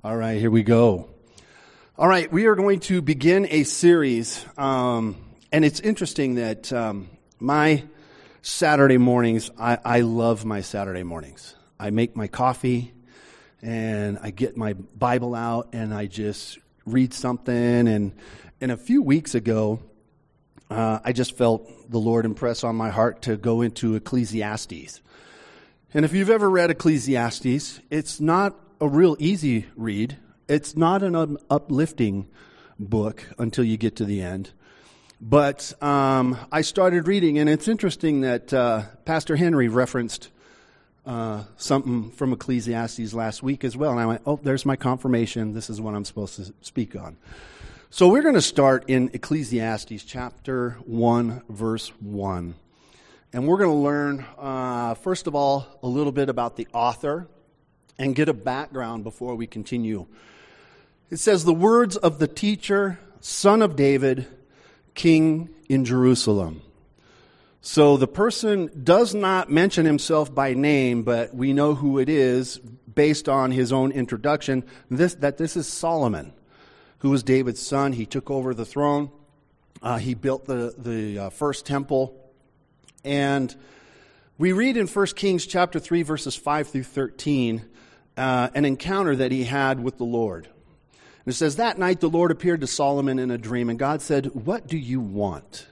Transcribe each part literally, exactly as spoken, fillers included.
All right, here we go. All right, we are going to begin a series, um, and it's interesting that um, my Saturday mornings, I, I love my Saturday mornings. I make my coffee, and I get my Bible out, and I just read something, and, and a few weeks ago, uh, I just felt the Lord impress on my heart to go into Ecclesiastes. And if you've ever read Ecclesiastes, it's not a real easy read. It's not an um, uplifting book until you get to the end. But um, I started reading, and it's interesting that uh, Pastor Henry referenced uh, something from Ecclesiastes last week as well. And I went, oh, there's my confirmation. This is what I'm supposed to speak on. So we're going to start in Ecclesiastes chapter one, verse one. And we're going to learn, uh, first of all, a little bit about the author and get a background before we continue. It says, the words of the teacher, son of David, king in Jerusalem. So the person does not mention himself by name, but we know who it is based on his own introduction, this, that this is Solomon, who was David's son. He took over the throne. Uh, he built the, the uh, first temple. And we read in First Kings chapter three, verses five through thirteen, uh, an encounter that he had with the Lord. And it says, that night the Lord appeared to Solomon in a dream, and God said, what do you want?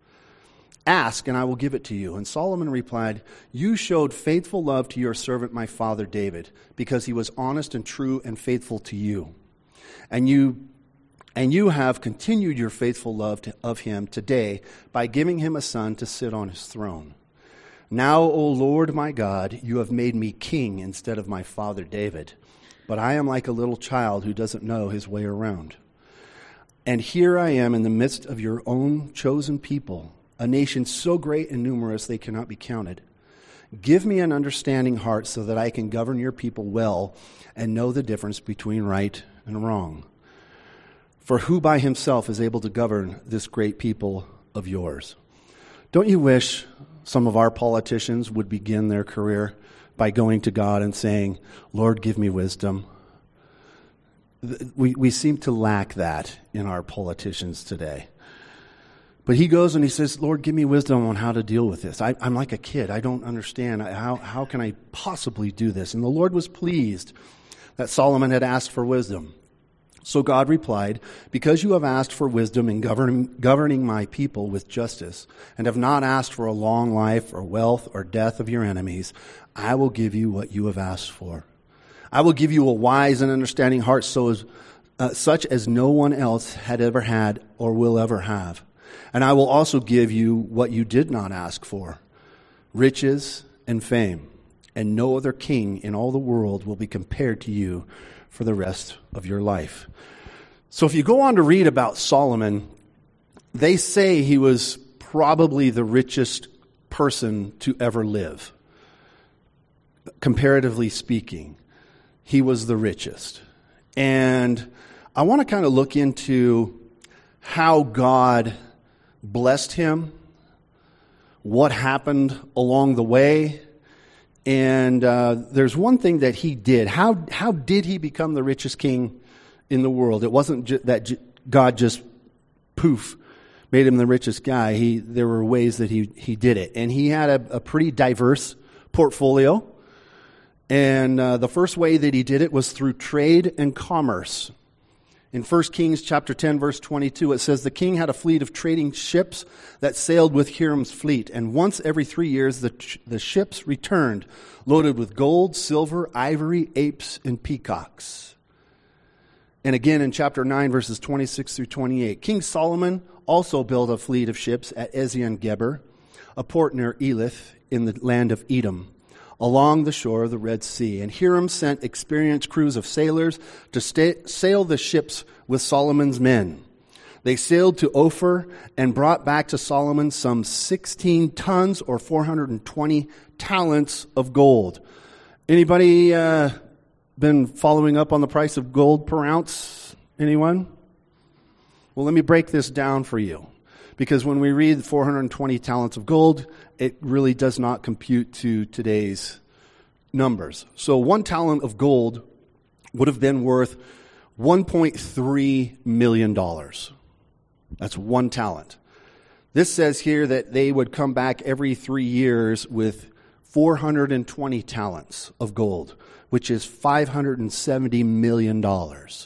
Ask, and I will give it to you. And Solomon replied, you showed faithful love to your servant my father David, because he was honest and true and faithful to you. And you and you have continued your faithful love to, of him today by giving him a son to sit on his throne. Now, O Lord my God, you have made me king instead of my father David. But I am like a little child who doesn't know his way around. And here I am in the midst of your own chosen people, a nation so great and numerous they cannot be counted. Give me an understanding heart so that I can govern your people well and know the difference between right and wrong. For who by himself is able to govern this great people of yours? Don't you wish some of our politicians would begin their career by going to God and saying, Lord, give me wisdom? We, we seem to lack that in our politicians today. But he goes and he says, Lord, give me wisdom on how to deal with this. I, I'm like a kid. I don't understand. How, how can I possibly do this? And the Lord was pleased that Solomon had asked for wisdom. So God replied, because you have asked for wisdom in governing, governing my people with justice, and have not asked for a long life or wealth or death of your enemies, I will give you what you have asked for. I will give you a wise and understanding heart so as, uh, such as no one else had ever had or will ever have. And I will also give you what you did not ask for, riches and fame. And no other king in all the world will be compared to you for the rest of your life. So if you go on to read about Solomon, they say he was probably the richest person to ever live. Comparatively speaking, he was the richest. And I want to kind of look into how God blessed him, what happened along the way. And uh, there's one thing that he did. How how did he become the richest king in the world? It wasn't ju- that j- God just, poof, made him the richest guy. He There were ways that he, he did it. And he had a, a pretty diverse portfolio. And uh, the first way that he did it was through trade and commerce. In First Kings chapter ten, verse twenty-two, it says, the king had a fleet of trading ships that sailed with Hiram's fleet. And once every three years, the, the ships returned, loaded with gold, silver, ivory, apes, and peacocks. And again in chapter nine, verses twenty-six through twenty-eight, King Solomon also built a fleet of ships at Ezion-Geber, a port near Elath in the land of Edom, along the shore of the Red Sea. And Hiram sent experienced crews of sailors to stay, sail the ships with Solomon's men. They sailed to Ophir and brought back to Solomon some sixteen tons or four hundred twenty talents of gold. Anybody uh, been following up on the price of gold per ounce? Anyone? Well, let me break this down for you. Because when we read four hundred twenty talents of gold, it really does not compute to today's numbers. So one talent of gold would have been worth one point three million dollars. That's one talent. This says here that they would come back every three years with four hundred twenty talents of gold, which is five hundred seventy million dollars.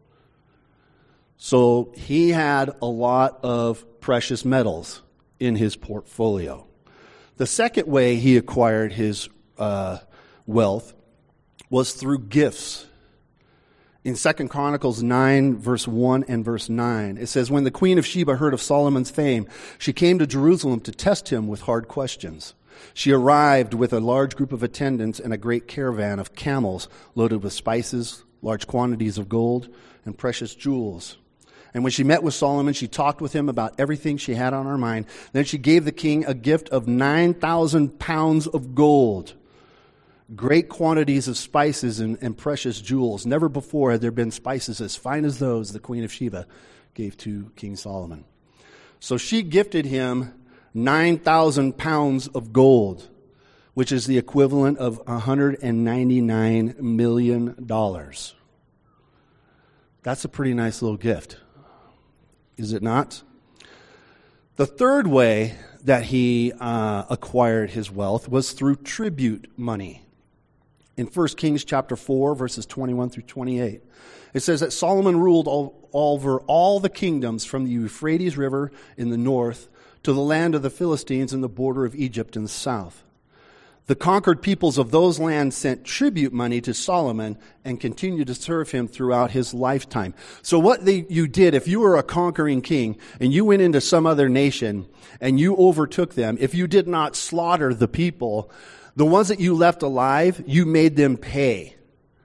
So he had a lot of precious metals in his portfolio. The second way he acquired his uh, wealth was through gifts. In Second Chronicles nine, verse one and verse nine, it says, "When the queen of Sheba heard of Solomon's fame, she came to Jerusalem to test him with hard questions. She arrived with a large group of attendants and a great caravan of camels loaded with spices, large quantities of gold, and precious jewels. And when she met with Solomon, she talked with him about everything she had on her mind. Then she gave the king a gift of nine thousand pounds of gold, great quantities of spices and, and precious jewels. Never before had there been spices as fine as those the queen of Sheba gave to King Solomon." So she gifted him nine thousand pounds of gold, which is the equivalent of one hundred ninety-nine million dollars. That's a pretty nice little gift, is it not? The third way that he uh, acquired his wealth was through tribute money. In First Kings chapter four, verses twenty-one through twenty-eight, it says that Solomon ruled all, over all the kingdoms from the Euphrates River in the north to the land of the Philistines and the border of Egypt in the south. The conquered peoples of those lands sent tribute money to Solomon and continued to serve him throughout his lifetime. So what they, you did, if you were a conquering king and you went into some other nation and you overtook them, if you did not slaughter the people, the ones that you left alive, you made them pay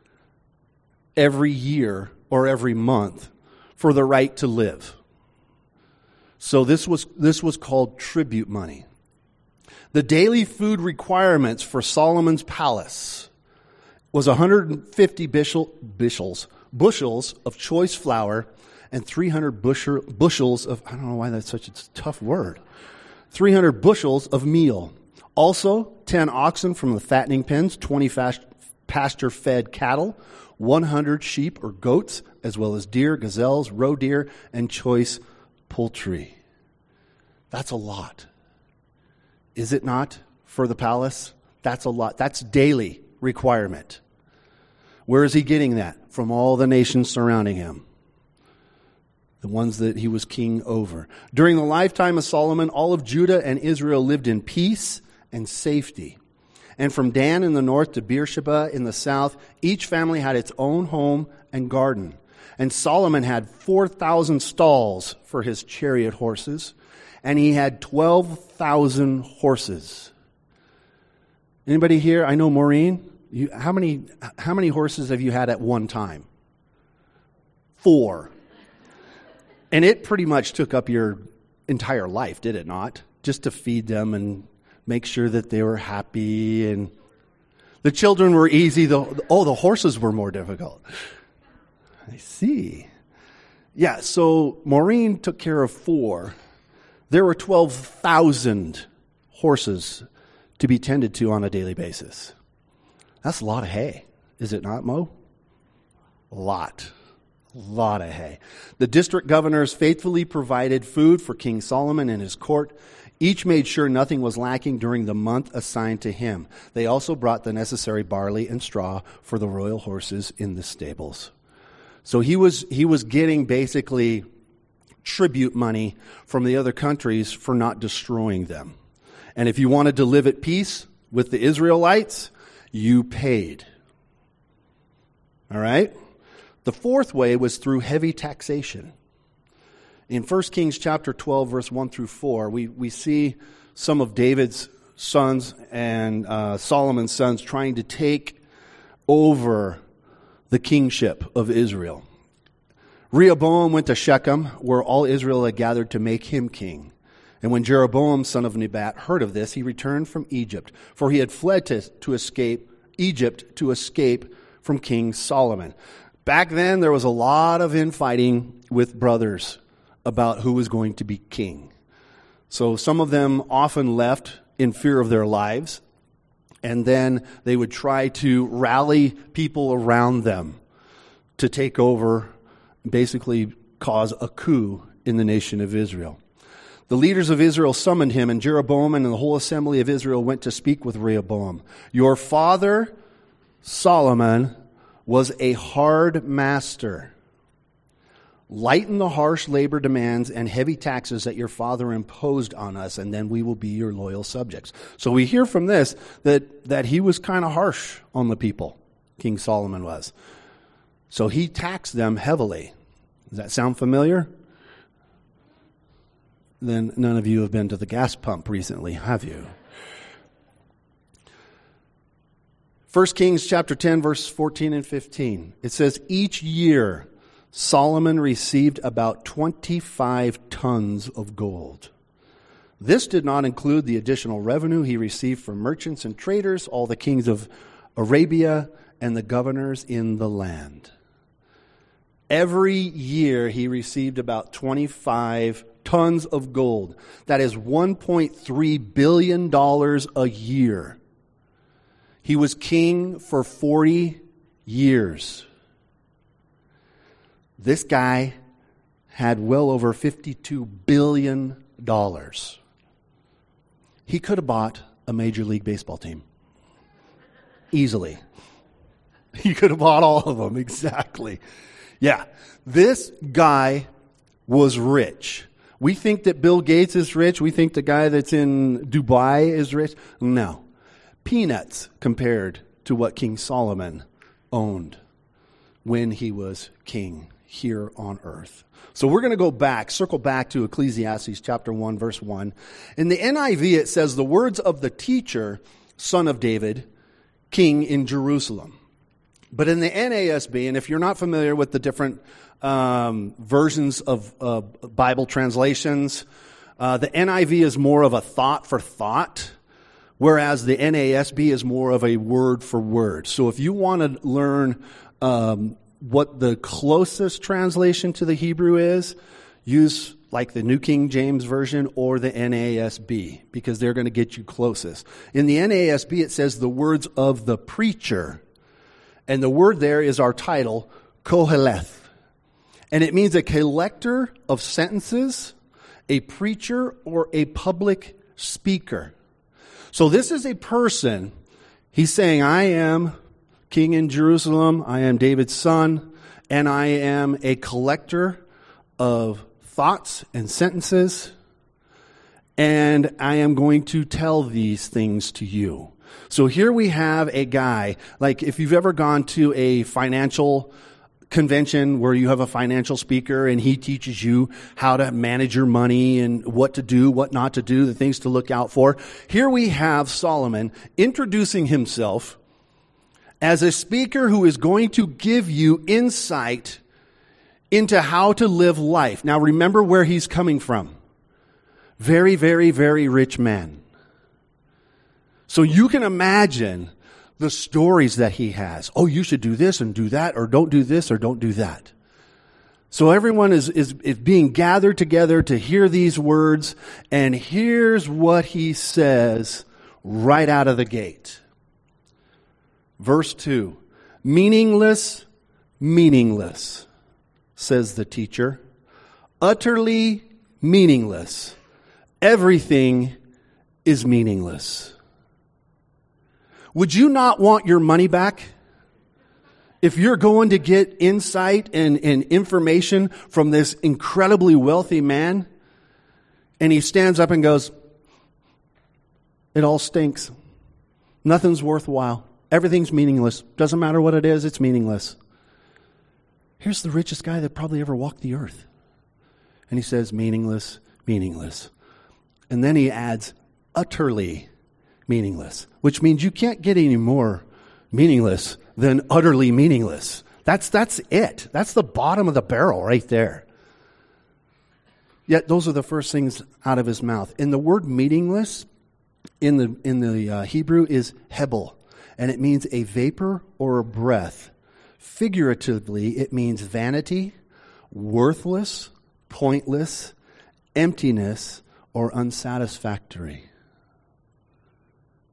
every year or every month for the right to live. So this was this was called tribute money. The daily food requirements for Solomon's palace was one hundred fifty bushel, bushels, bushels of choice flour and three hundred bushel, bushels of, I don't know why that's such a tough word, three hundred bushels of meal. Also, ten oxen from the fattening pens, twenty fast, pasture-fed cattle, one hundred sheep or goats, as well as deer, gazelles, roe deer, and choice poultry. That's a lot. Is it not for the palace? That's a lot. That's daily requirement. Where is he getting that? From all the nations surrounding him. The ones that he was king over. During the lifetime of Solomon, all of Judah and Israel lived in peace and safety. And from Dan in the north to Beersheba in the south, each family had its own home and garden. And Solomon had four thousand stalls for his chariot horses, and he had twelve thousand horses. Anybody here? I know Maureen. You, how many how many horses have you had at one time? Four. And it pretty much took up your entire life, did it not? Just to feed them and make sure that they were happy, and the children were easy. The, oh, the horses were more difficult. I see. Yeah, so Maureen took care of four. There were twelve thousand horses to be tended to on a daily basis. That's a lot of hay, is it not, Mo? A lot. A lot of hay. The district governors faithfully provided food for King Solomon and his court. Each made sure nothing was lacking during the month assigned to him. They also brought the necessary barley and straw for the royal horses in the stables. So he was he was getting basically tribute money from the other countries for not destroying them. And if you wanted to live at peace with the Israelites, you paid. All right? The fourth way was through heavy taxation. In First Kings chapter twelve, verse one through four, we, we see some of David's sons and uh, Solomon's sons trying to take over the kingship of Israel. Rehoboam went to Shechem, where all Israel had gathered to make him king. And when Jeroboam, son of Nebat, heard of this, he returned from Egypt, for he had fled to, to escape Egypt to escape from King Solomon. Back then, there was a lot of infighting with brothers about who was going to be king. So some of them often left in fear of their lives, and then they would try to rally people around them to take over, basically cause a coup in the nation of Israel. The leaders of Israel summoned him, and Jeroboam and the whole assembly of Israel went to speak with Rehoboam. Your father, Solomon, was a hard master. Lighten the harsh labor demands and heavy taxes that your father imposed on us, and then we will be your loyal subjects. So we hear from this that, that he was kind of harsh on the people, King Solomon was. So he taxed them heavily. Does that sound familiar? Then none of you have been to the gas pump recently, have you? First Kings chapter ten, verse fourteen and fifteen. It says, each year Solomon received about twenty-five tons of gold. This did not include the additional revenue he received from merchants and traders, all the kings of Arabia, and the governors in the land. Every year he received about twenty-five tons of gold. That is one point three billion dollars a year. He was king for forty years. This guy had well over fifty-two billion dollars. He could have bought a Major League Baseball team. Easily. He could have bought all of them, exactly. Yeah, this guy was rich. We think that Bill Gates is rich. We think the guy that's in Dubai is rich. No. Peanuts compared to what King Solomon owned when he was king here on earth. So we're going to go back, circle back to Ecclesiastes chapter one, verse one. In the N I V, it says, the words of the teacher, son of David, king in Jerusalem. But in the N A S B, and if you're not familiar with the different um, versions of uh, Bible translations, uh, the N I V is more of a thought for thought, whereas the N A S B is more of a word for word. So if you want to learn um, what the closest translation to the Hebrew is, use like the New King James Version or the N A S B, because they're going to get you closest. In the N A S B, it says the words of the preacher. And the word there is our title, Koheleth. And it means a collector of sentences, a preacher, or a public speaker. So this is a person, he's saying, I am king in Jerusalem, I am David's son, and I am a collector of thoughts and sentences, and I am going to tell these things to you. So here we have a guy, like if you've ever gone to a financial convention where you have a financial speaker and he teaches you how to manage your money and what to do, what not to do, the things to look out for. Here we have Solomon introducing himself as a speaker who is going to give you insight into how to live life. Now remember where he's coming from. Very, very, very rich man. So you can imagine the stories that he has. Oh, you should do this and do that, or don't do this or don't do that. So everyone is, is, is being gathered together to hear these words, and here's what he says right out of the gate. Verse two, meaningless, meaningless, says the teacher. Utterly meaningless. Everything is meaningless. Would you not want your money back? If you're going to get insight and, and information from this incredibly wealthy man, and he stands up and goes, it all stinks. Nothing's worthwhile. Everything's meaningless. Doesn't matter what it is, it's meaningless. Here's the richest guy that probably ever walked the earth. And he says, meaningless, meaningless. And then he adds, utterly meaningless, which means you can't get any more meaningless than utterly meaningless. That's that's it. That's the bottom of the barrel right there. Yet those are the first things out of his mouth. And the word meaningless in the in the uh, Hebrew is hebel, and it means a vapor or a breath. Figuratively, it means vanity, worthless, pointless, emptiness, or unsatisfactory.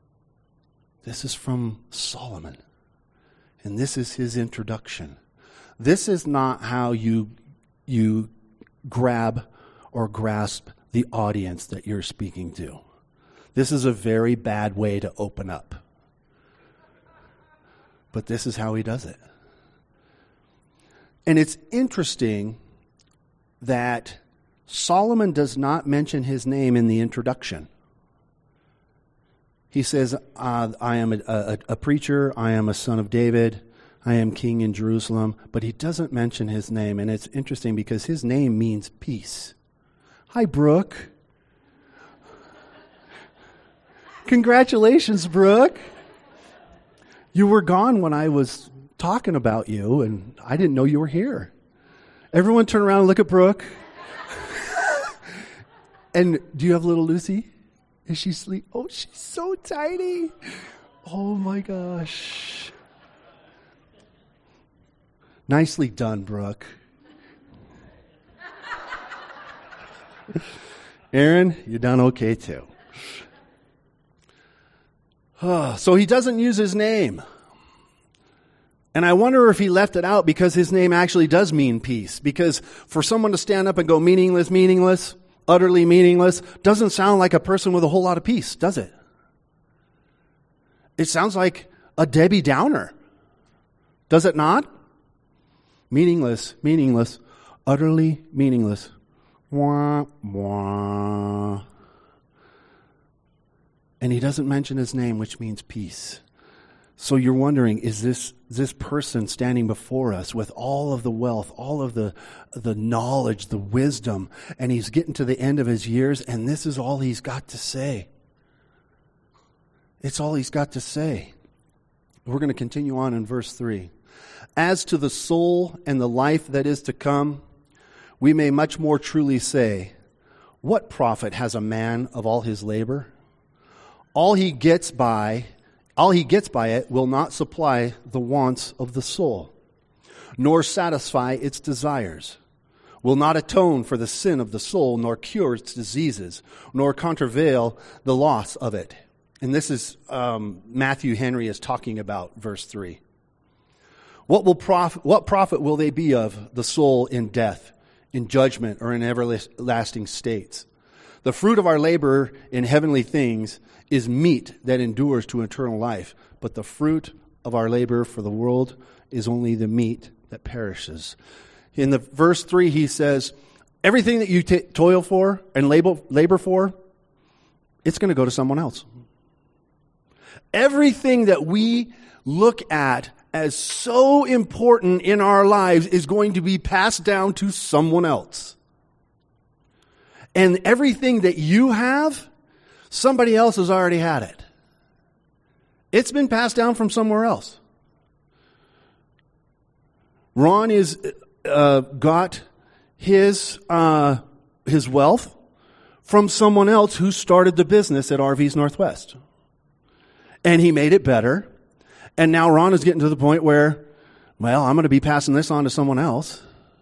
This is from Solomon, and this is his introduction. This is not how you you grab or grasp the audience that you're speaking to. This is a very bad way to open up. But this is how he does it. And it's interesting that Solomon does not mention his name in the introduction. He says, uh, I am a, a, a preacher, I am a son of David, I am king in Jerusalem, but he doesn't mention his name, and it's interesting because his name means peace. Hi, Brooke. Congratulations, Brooke. You were gone when I was talking about you, and I didn't know you were here. Everyone turn around and look at Brooke. And do you have little Lucy? Is she asleep? Oh, she's so tiny. Oh, my gosh. Nicely done, Brooke. Aaron, you done okay, too. Oh, so he doesn't use his name. And I wonder if he left it out because his name actually does mean peace. Because for someone to stand up and go meaningless, meaningless, utterly meaningless, doesn't sound like a person with a whole lot of peace, does it? It sounds like a Debbie Downer. Does it not? Meaningless, meaningless, utterly meaningless. Wah, wah. And he doesn't mention his name, which means peace. So you're wondering, is this this person standing before us with all of the wealth, all of the the knowledge, the wisdom, and he's getting to the end of his years, and this is all he's got to say. It's all he's got to say. We're going to continue on in verse three. As to the soul and the life that is to come, we may much more truly say, what profit has a man of all his labor? All he gets by All he gets by it will not supply the wants of the soul, nor satisfy its desires, will not atone for the sin of the soul, nor cure its diseases, nor countervail the loss of it. And this is um, Matthew Henry is talking about verse three. What will profit, what profit will they be of the soul in death, in judgment, or in everlasting states? The fruit of our labor in heavenly things is meat that endures to eternal life, but the fruit of our labor for the world is only the meat that perishes. In the verse three, he says, everything that you t- toil for and labor, labor for, it's going to go to someone else. Everything that we look at as so important in our lives is going to be passed down to someone else. And everything that you have, somebody else has already had it. It's been passed down from somewhere else. Ron is uh, got his uh, his wealth from someone else who started the business at R Vs Northwest, and he made it better. And now Ron is getting to the point where, well, I'm going to be passing this on to someone else.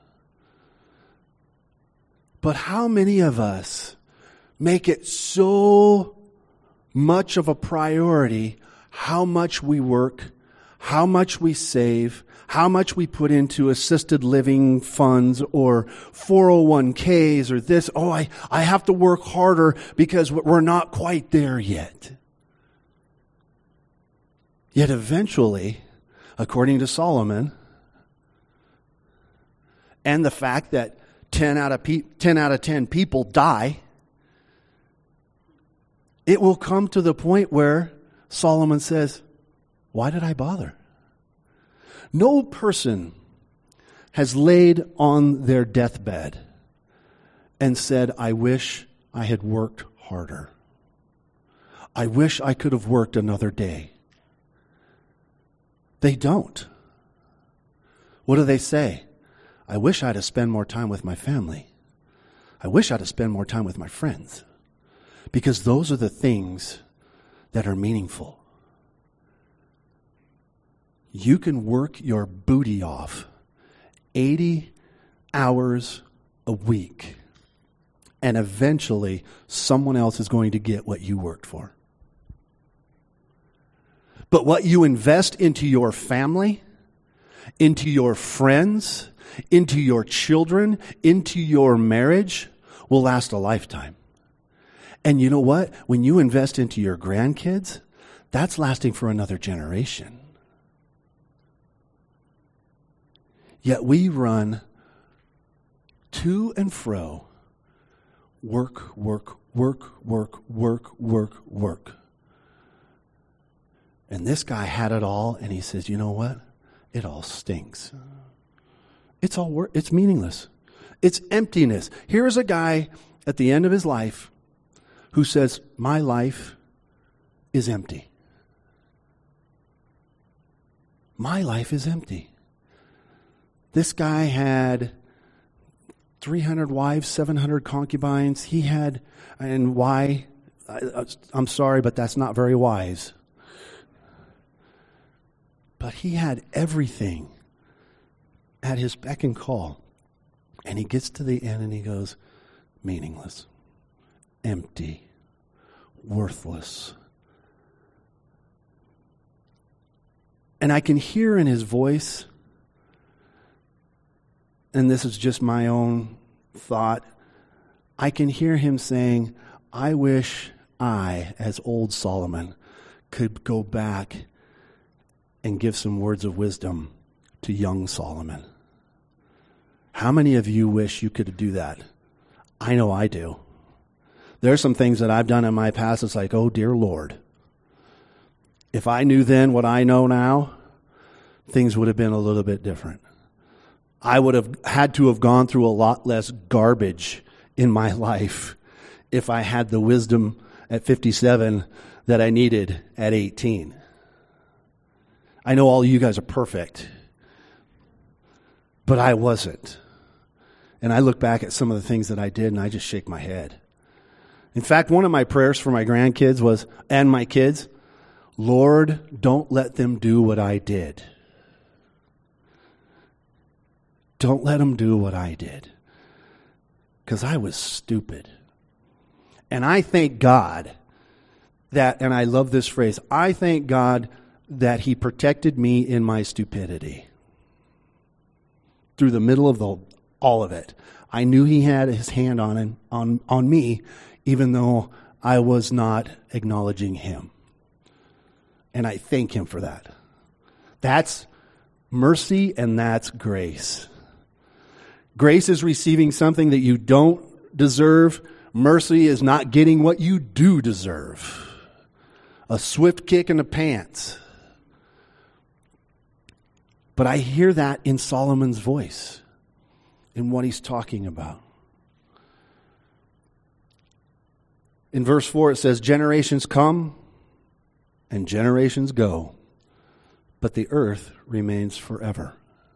But how many of us make it so much of a priority how much we work, how much we save, how much we put into assisted living funds or four oh one k's or this? Oh, I, I have to work harder because we're not quite there yet. Yet eventually, according to Solomon, and the fact that ten out of pe- ten out of ten people die, it will come to the point where Solomon says, why did I bother? No person has laid on their deathbed and said, I wish I had worked harder. I wish I could have worked another day. They don't. What do they say? I wish I had to spend more time with my family. I wish I had to spend more time with my friends. Because those are the things that are meaningful. You can work your booty off eighty hours a week, and eventually someone else is going to get what you worked for. But what you invest into your family, into your friends, into your children, into your marriage will last a lifetime. And you know what? When you invest into your grandkids, that's lasting for another generation. Yet we run to and fro, work, work, work, work, work, work, work. And this guy had it all, and he says, you know what? It all stinks. It's all work. It's meaningless. It's emptiness. Here's a guy at the end of his life who says, my life is empty. My life is empty. This guy had three hundred wives, seven hundred concubines. He had, and why? I, I'm sorry, but that's not very wise. But he had everything at his beck and call. And he gets to the end and he goes, meaningless, empty, worthless. And I can hear in his voice, and this is just my own thought, I can hear him saying, I wish I, as old Solomon, could go back and give some words of wisdom to young Solomon. How many of you wish you could do that? I know I do. There are some things that I've done in my past, it's like, oh dear Lord. If I knew then what I know now, things would have been a little bit different. I would have had to have gone through a lot less garbage in my life if I had the wisdom at fifty-seven that I needed at eighteen. I know all of you guys are perfect, but I wasn't. And I look back at some of the things that I did and I just shake my head. In fact, one of my prayers for my grandkids was, and my kids, Lord, don't let them do what I did. Don't let them do what I did. Because I was stupid. And I thank God that, and I love this phrase, I thank God that He protected me in my stupidity. Through the middle of the, all of it. I knew He had His hand on, it, on, on me, even though I was not acknowledging Him. And I thank Him for that. That's mercy and that's grace. Grace is receiving something that you don't deserve. Mercy is not getting what you do deserve. A swift kick in the pants. But I hear that in Solomon's voice, in what he's talking about. In verse four it says, generations come and generations go, but the earth remains forever.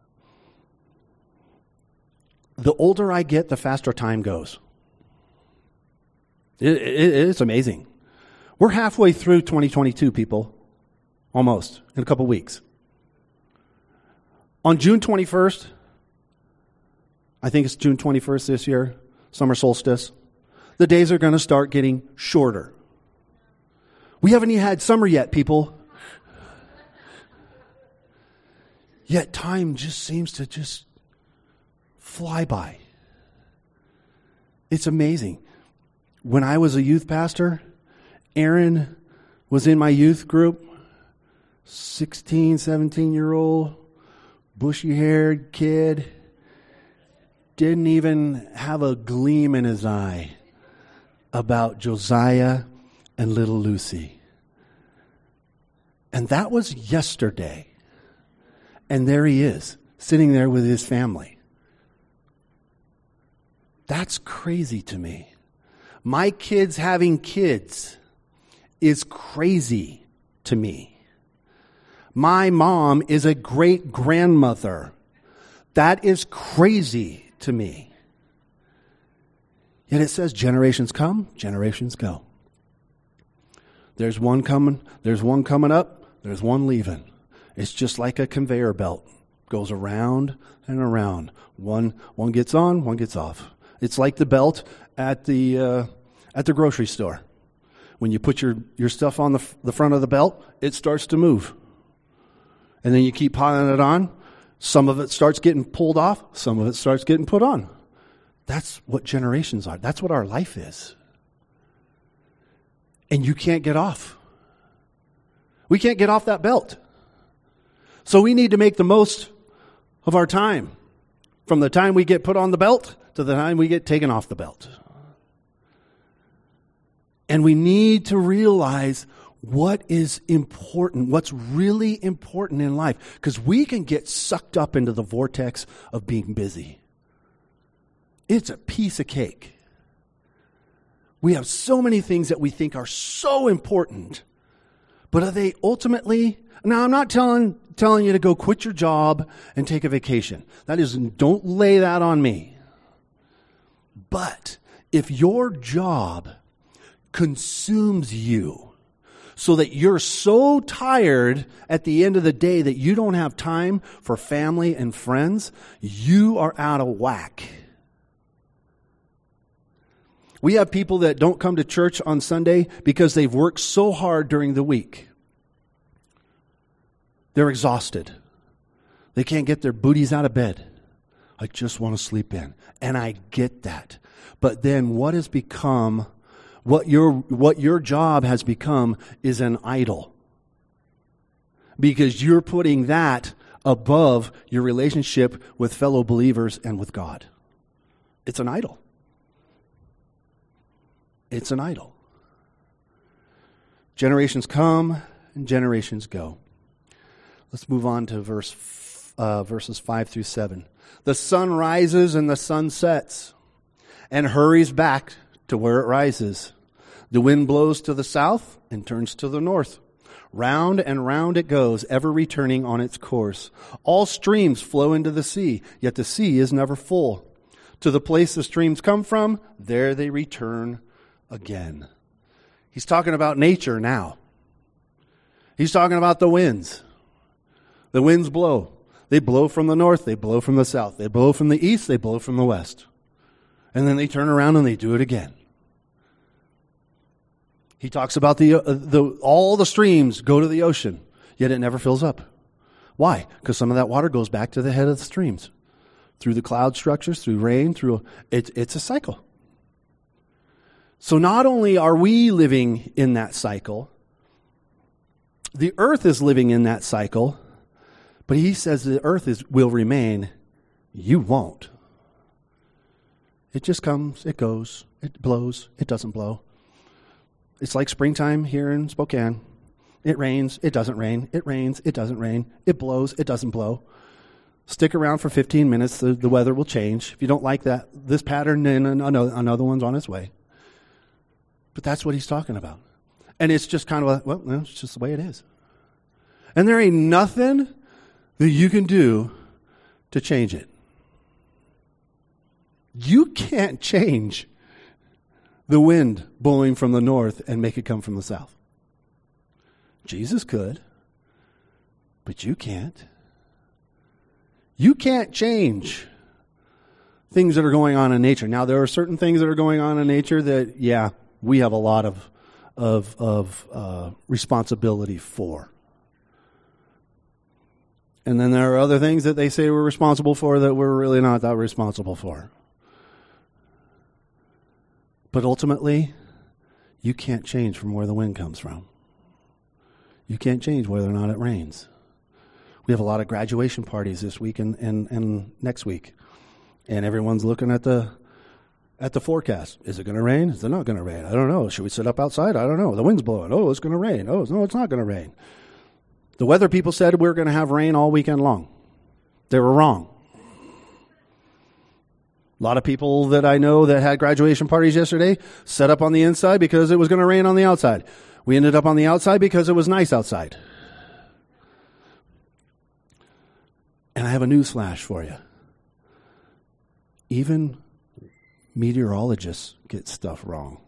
The older I get, the faster time goes. It, it, it's amazing. We're halfway through twenty twenty-two, people. Almost. In a couple weeks. On June twenty-first, I think it's June twenty-first this year, summer solstice, the days are going to start getting shorter. We haven't even had summer yet, people. Yet time just seems to just fly by. It's amazing. When I was a youth pastor, Aaron was in my youth group, sixteen, seventeen-year-old, bushy-haired kid, didn't even have a gleam in his eye about Josiah and little Lucy. And that was yesterday. And there he is, sitting there with his family. That's crazy to me. My kids having kids is crazy to me. My mom is a great grandmother. That is crazy to me. Yet it says generations come, generations go. There's one coming, there's one coming up, there's one leaving. It's just like a conveyor belt. Goes around and around. One one gets on, one gets off. It's like the belt at the uh, at the grocery store. When you put your, your stuff on the, the front of the belt, it starts to move. And then you keep piling it on. Some of it starts getting pulled off. Some of it starts getting put on. That's what generations are. That's what our life is. And you can't get off. We can't get off that belt. So we need to make the most of our time. From the time we get put on the belt to the time we get taken off the belt. And we need to realize what is important, what's really important in life. Because we can get sucked up into the vortex of being busy. It's a piece of cake. We have so many things that we think are so important. But are they ultimately... Now, I'm not telling telling you to go quit your job and take a vacation. That is, don't lay that on me. But if your job consumes you so that you're so tired at the end of the day that you don't have time for family and friends, you are out of whack. We have people that don't come to church on Sunday because they've worked so hard during the week. They're exhausted. They can't get their booties out of bed. I just want to sleep in. And I get that. But then what has become, what your, what your job has become is an idol. Because you're putting that above your relationship with fellow believers and with God. It's an idol. It's an idol. Generations come and generations go. Let's move on to verse uh, verses five through seven. The sun rises and the sun sets and hurries back to where it rises. The wind blows to the south and turns to the north. Round and round it goes, ever returning on its course. All streams flow into the sea, yet the sea is never full. To the place the streams come from, there they return again. He's talking about nature now. He's talking about the winds. The winds blow. They blow from the north, they blow from the south. They blow from the east, they blow from the west. And then they turn around and they do it again. He talks about the, uh, the all the streams go to the ocean, yet it never fills up. Why? Because some of that water goes back to the head of the streams. Through the cloud structures, through rain, through it, it's a cycle. So not only are we living in that cycle, the earth is living in that cycle, but he says the earth is will remain. You won't. It just comes, it goes, it blows, it doesn't blow. It's like springtime here in Spokane. It rains, it doesn't rain. It rains, it doesn't rain. It blows, it doesn't blow. Stick around for fifteen minutes, the, the weather will change. If you don't like that, this pattern, then another, another one's on its way. But that's what he's talking about. And it's just kind of like, well, no, it's just the way it is. And there ain't nothing that you can do to change it. You can't change the wind blowing from the north and make it come from the south. Jesus could, but you can't. You can't change things that are going on in nature. Now, there are certain things that are going on in nature that, yeah, we have a lot of of, of uh, responsibility for. And then there are other things that they say we're responsible for that we're really not that responsible for. But ultimately, you can't change from where the wind comes from. You can't change whether or not it rains. We have a lot of graduation parties this week and, and, and next week. And everyone's looking at the at the forecast. Is it going to rain? Is it not going to rain? I don't know. Should we sit up outside? I don't know. The wind's blowing. Oh, it's going to rain. Oh, no, it's not going to rain. The weather people said we were going to have rain all weekend long. They were wrong. A lot of people that I know that had graduation parties yesterday set up on the inside because it was going to rain on the outside. We ended up on the outside because it was nice outside. And I have a news flash for you. Even meteorologists get stuff wrong.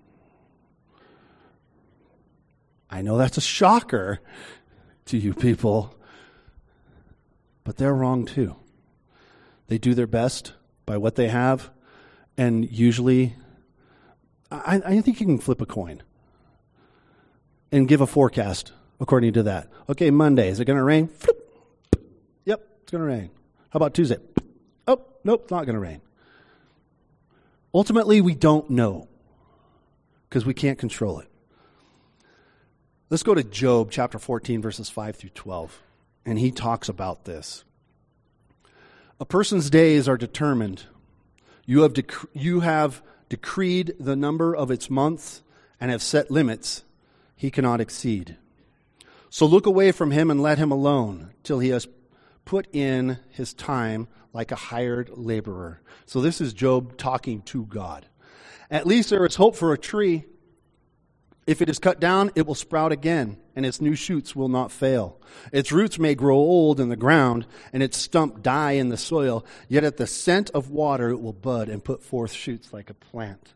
I know that's a shocker to you people, but they're wrong too. They do their best by what they have, and usually, I, I think you can flip a coin and give a forecast according to that. Okay, Monday, is it going to rain? Flip. Yep, it's going to rain. How about Tuesday? Oh, nope, it's not going to rain. Ultimately, we don't know because we can't control it. Let's go to Job chapter fourteen, verses five through twelve, and he talks about this. A person's days are determined. You have, dec- you have decreed the number of its months and have set limits he cannot exceed. So look away from him and let him alone till he has put in his time like a hired laborer. So this is Job talking to God. At least there is hope for a tree. If it is cut down, it will sprout again, and its new shoots will not fail. Its roots may grow old in the ground, and its stump die in the soil, yet at the scent of water it will bud and put forth shoots like a plant.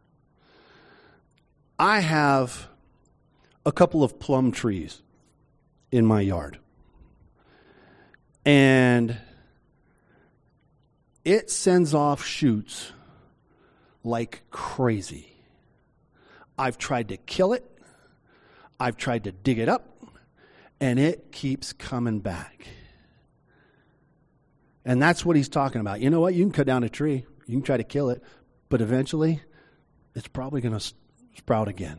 I have a couple of plum trees in my yard. And it sends off shoots like crazy. I've tried to kill it. I've tried to dig it up. And it keeps coming back. And that's what he's talking about. You know what? You can cut down a tree. You can try to kill it. But eventually, it's probably going to sprout again.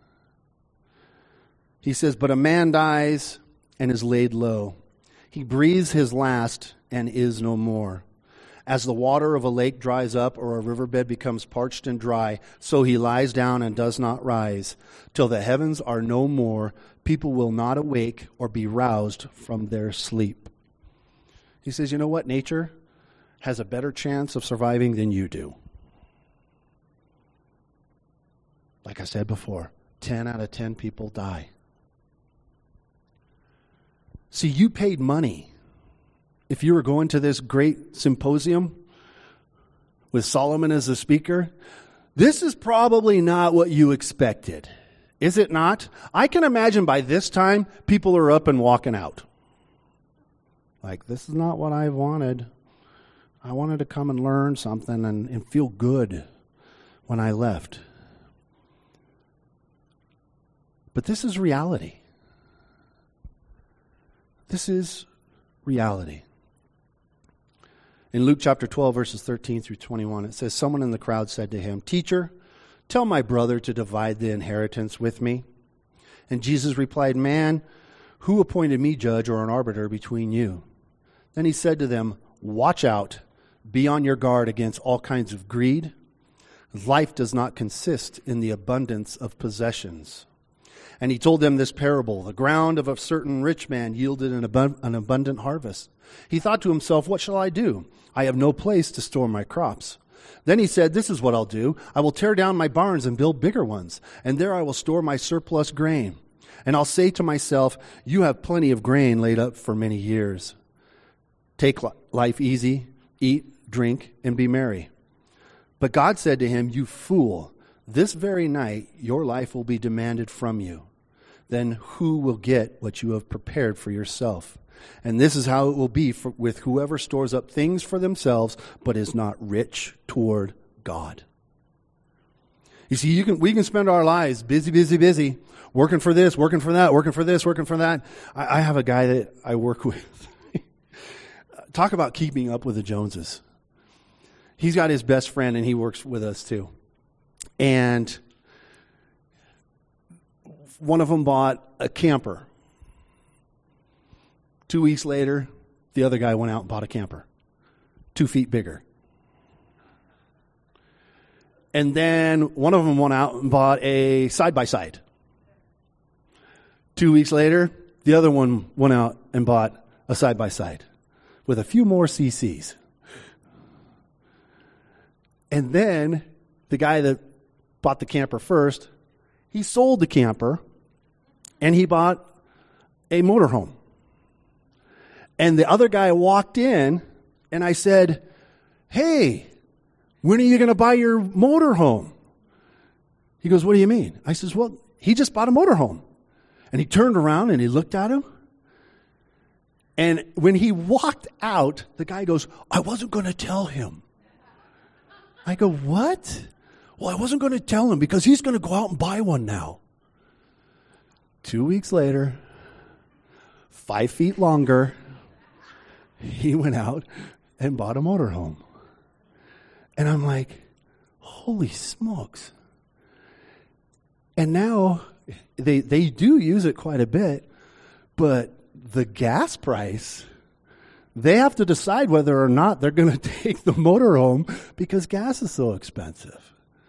He says, but a man dies and is laid low. He breathes his last and is no more. As the water of a lake dries up or a riverbed becomes parched and dry, so he lies down and does not rise. Till the heavens are no more, people will not awake or be roused from their sleep. He says, you know what? Nature has a better chance of surviving than you do. Like I said before, ten out of ten people die. See, you paid money. If you were going to this great symposium with Solomon as the speaker, this is probably not what you expected. Is it not? I can imagine by this time, people are up and walking out. Like, this is not what I wanted. I wanted to come and learn something and, and feel good when I left. But this is reality. This is reality. In Luke chapter twelve, verses thirteen through twenty-one, it says, someone in the crowd said to him, Teacher, tell my brother to divide the inheritance with me. And Jesus replied, Man, who appointed me judge or an arbiter between you? Then he said to them, Watch out, be on your guard against all kinds of greed. Life does not consist in the abundance of possessions. And he told them this parable. The ground of a certain rich man yielded an, abund- an abundant harvest. He thought to himself, what shall I do? I have no place to store my crops. Then he said, this is what I'll do. I will tear down my barns and build bigger ones, and there I will store my surplus grain. And I'll say to myself, you have plenty of grain laid up for many years. Take life easy, eat, drink, and be merry. But God said to him, you fool, this very night your life will be demanded from you. Then who will get what you have prepared for yourself? And this is how it will be for, with whoever stores up things for themselves, but is not rich toward God. You see, you can we can spend our lives busy, busy, busy, working for this, working for that, working for this, working for that. I, I have a guy that I work with. Talk about keeping up with the Joneses. He's got his best friend, and he works with us too. And one of them bought a camper. Two weeks later, the other guy went out and bought a camper, two feet bigger. And then one of them went out and bought a side-by-side. Two weeks later, the other one went out and bought a side-by-side with a few more C Cs. And then the guy that bought the camper first, he sold the camper and he bought a motorhome. And the other guy walked in and I said, hey, when are you going to buy your motorhome? He goes, what do you mean? I says, well, he just bought a motorhome. And he turned around and he looked at him. And when he walked out, the guy goes, I wasn't going to tell him. I go, what? Well, I wasn't going to tell him because he's going to go out and buy one now. Two weeks later, five feet longer, he went out and bought a motorhome. And I'm like, holy smokes. And now they they do use it quite a bit, but the gas price, they have to decide whether or not they're going to take the motorhome because gas is so expensive.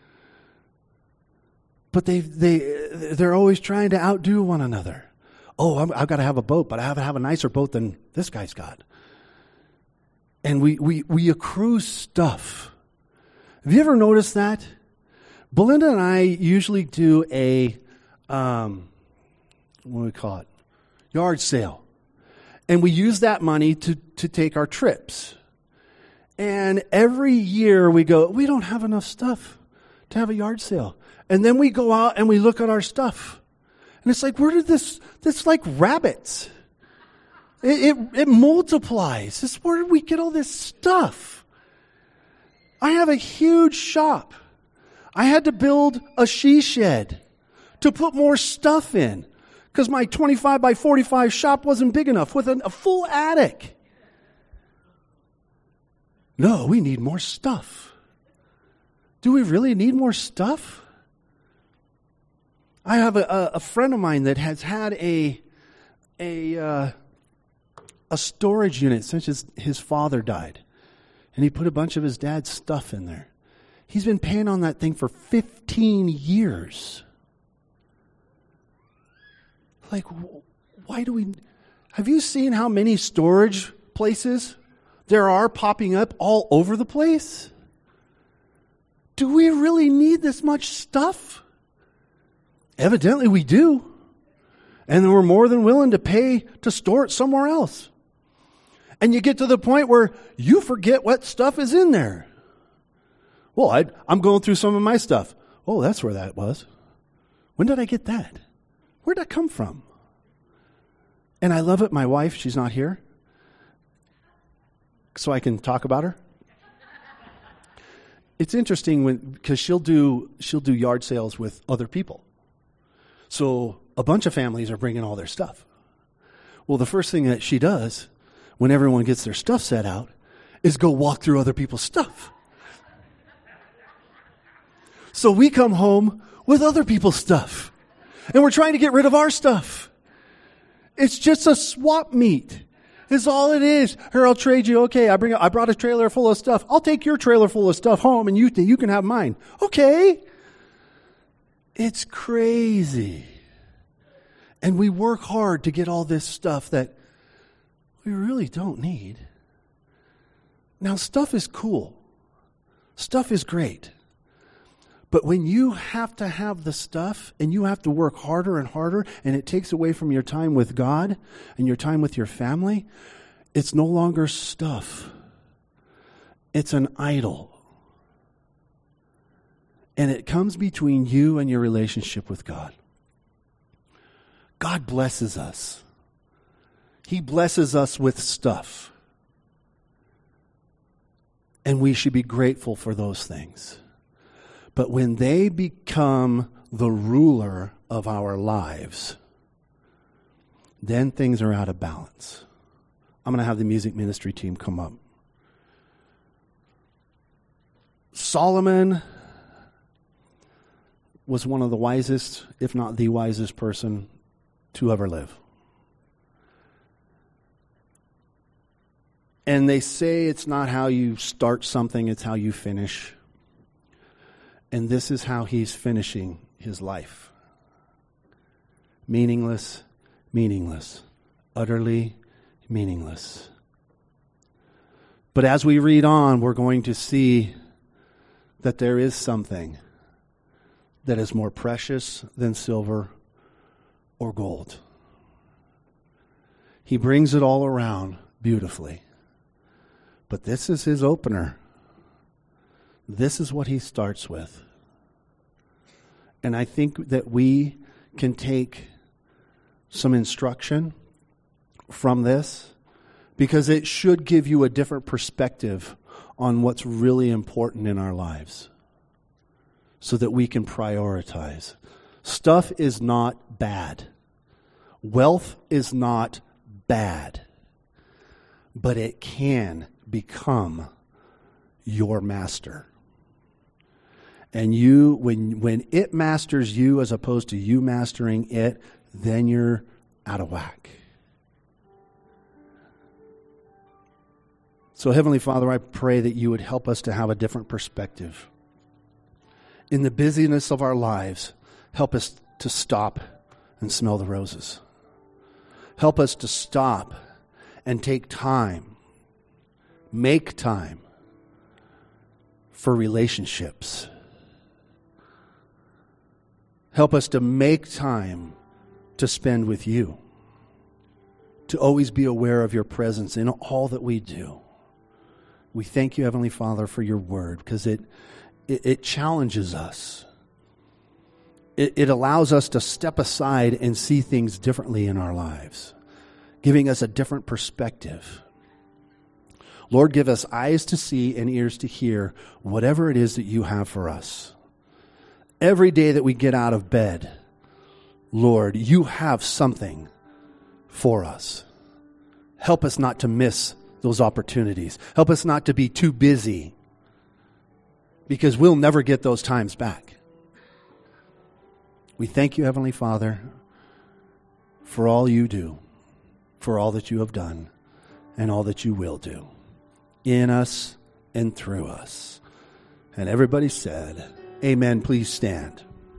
But they they they're always trying to outdo one another. Oh, I'm, I've got to have a boat, but I have to have a nicer boat than this guy's got. And we we we accrue stuff. Have you ever noticed that? Belinda and I usually do a, um, what do we call it? Yard sale. And we use that money to, to take our trips. And every year we go, we don't have enough stuff to have a yard sale. And then we go out and we look at our stuff. And it's like, where did this, this like rabbits. It, it, it multiplies. This, where did we get all this stuff? I have a huge shop. I had to build a she shed to put more stuff in because my twenty-five by forty-five shop wasn't big enough with a, a full attic. No, we need more stuff. Do we really need more stuff? I have a, a friend of mine that has had a a uh, a storage unit since his, his father died, and he put a bunch of his dad's stuff in there. He's been paying on that thing for fifteen years. Like, why do we... Have you seen how many storage places there are popping up all over the place? Do we really need this much stuff? Evidently we do. And we're more than willing to pay to store it somewhere else. And you get to the point where you forget what stuff is in there. Well, I, I'm going through some of my stuff. Oh, that's where that was. When did I get that? Where'd that come from? And I love it. My wife, she's not here, so I can talk about her. It's interesting when because she'll do she'll do yard sales with other people. So a bunch of families are bringing all their stuff. Well, the first thing that she does when everyone gets their stuff set out is go walk through other people's stuff. So we come home with other people's stuff. And we're trying to get rid of our stuff. It's just a swap meet. It's all it is. Here, I'll trade you. Okay, I bring. I brought a trailer full of stuff. I'll take your trailer full of stuff home and you, you can have mine. Okay. It's crazy. And we work hard to get all this stuff that we really don't need. Now, stuff is cool. Stuff is great. But when you have to have the stuff and you have to work harder and harder and it takes away from your time with God and your time with your family, it's no longer stuff. It's an idol. And it comes between you and your relationship with God. God blesses us. He blesses us with stuff. And we should be grateful for those things. But when they become the ruler of our lives, then things are out of balance. I'm going to have the music ministry team come up. Solomon was one of the wisest, if not the wisest person to ever live. And they say it's not how you start something, it's how you finish. And this is how he's finishing his life. Meaningless, meaningless, utterly meaningless. But as we read on, we're going to see that there is something that is more precious than silver or gold. He brings it all around beautifully. But this is his opener. This is what he starts with. And I think that we can take some instruction from this because it should give you a different perspective on what's really important in our lives so that we can prioritize. Stuff is not bad. Wealth is not bad. But it can become your master. And you, when when it masters you as opposed to you mastering it, then you're out of whack. So Heavenly Father, I pray that you would help us to have a different perspective. In the busyness of our lives, help us to stop and smell the roses. Help us to stop and take time, make time for relationships. Help us to make time to spend with you, to always be aware of your presence in all that we do. We thank you, Heavenly Father, for your word, because it, it, it challenges us. It, it allows us to step aside and see things differently in our lives, giving us a different perspective. Lord, give us eyes to see and ears to hear whatever it is that you have for us. Every day that we get out of bed, Lord, you have something for us. Help us not to miss those opportunities. Help us not to be too busy, because we'll never get those times back. We thank you, Heavenly Father, for all you do, for all that you have done, and all that you will do in us and through us. And everybody said, amen. Please stand.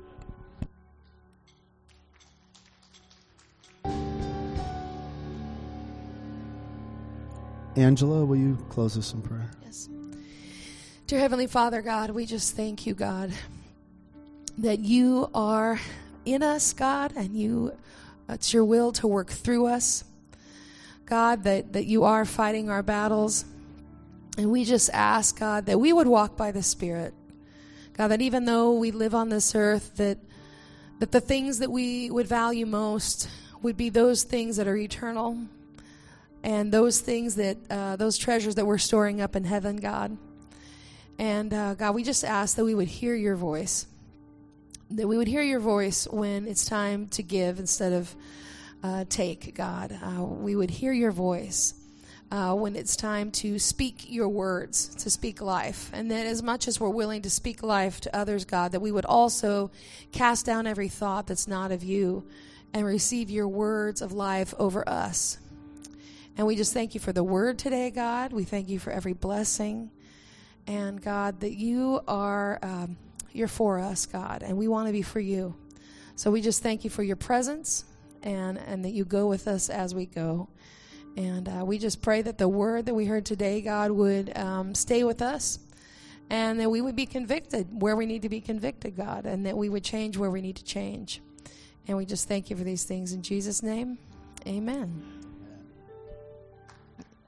Angela, will you close us in prayer? Yes. Dear Heavenly Father, God, we just thank you, God, that you are in us, God, and you, it's your will to work through us. God, that, that you are fighting our battles. And we just ask, God, that we would walk by the Spirit. God, that even though we live on this earth, that that the things that we would value most would be those things that are eternal, and those things that, uh, those treasures that we're storing up in heaven, God. And uh, God, we just ask that we would hear your voice, that we would hear your voice when it's time to give instead of uh, take, God. Uh, we would hear your voice uh, when it's time to speak your words, to speak life. And that as much as we're willing to speak life to others, God, that we would also cast down every thought that's not of you and receive your words of life over us. And we just thank you for the word today, God. We thank you for every blessing. And God, that you are, um, you're for us, God, and we want to be for you. So we just thank you for your presence, and, and that you go with us as we go. And uh, we just pray that the word that we heard today, God, would um, stay with us, and that we would be convicted where we need to be convicted, God, and that we would change where we need to change. And we just thank you for these things in Jesus' name. Amen.